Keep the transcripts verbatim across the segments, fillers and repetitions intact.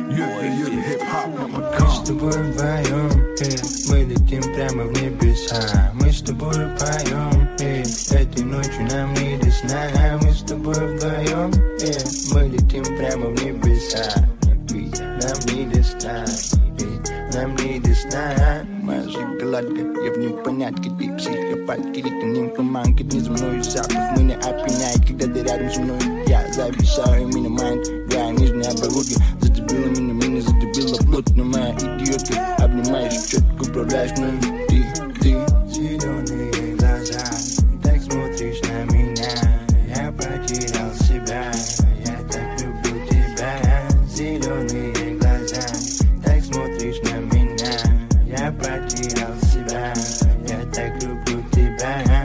Мы с тобой вдвоем, мы летим прямо в небеса. Мы с тобой поем, этой ночью нам не до сна. Мы с тобой вдвоем, мы летим прямо в небеса. Нам не до сна, нам не до сна. Моя шоколадка, я в непонятке. Ты психопат, кирит, нимфоманка. Не за мною запах меня опьяняет. Когда ты рядом со мной, я зависаю, меня майнд. Я нижней оборудки, задебила меня, меня задебила плотно. Моя идиотка, обнимаешь, четко управляешь мной. Ты, ты, зеленые глаза, так смотришь на меня. Я потерял себя, я так люблю тебя. Зеленые глаза, так смотришь на меня. Я потерял себя, я так люблю тебя.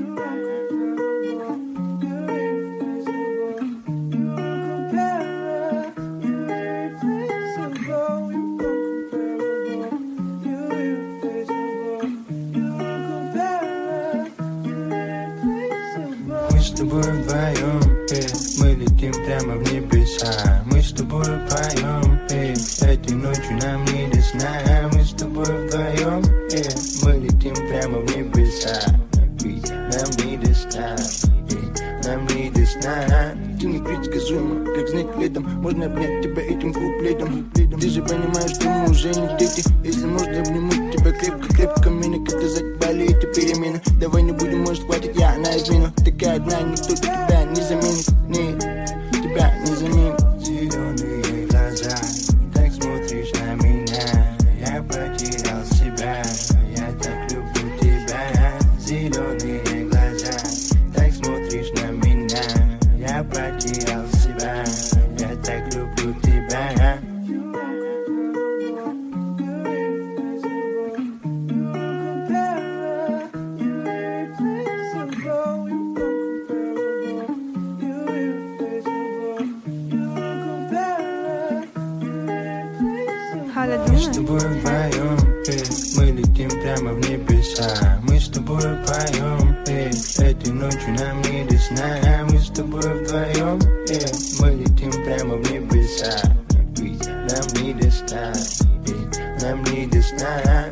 Мы с тобой вдвоем, мы летим прямо в небеса. Мы с тобой поем, этой ночью нам не до сна. Мы с тобой вдвоем, мы летим прямо в небеса. Нам не до сна, нам не до сна. Ты непредсказуема, как снег летом. Можно обнять тебя этим куплетом. Ты же понимаешь, что мы уже не дети. Если можно, обниму тебя крепко-крепко. Меня как-то забали эти перемены. Давай не будем, может хватит, я на измену. Такая одна, никто тебя не заменит. Нет, тебя не заменит. Зеленые глаза, так смотришь на меня. Я потерял себя, я так люблю тебя. Зеленые глаза, так смотришь на меня. Я потерял себя, я так люблю тебя. Мы с тобой вдвоем, мы летим прямо в небеса. Мы с тобой поем, этой ночью нам не до сна. Мы с тобой вдвоем, мы летим прямо в небеса. Нам не до сна, нам не до сна.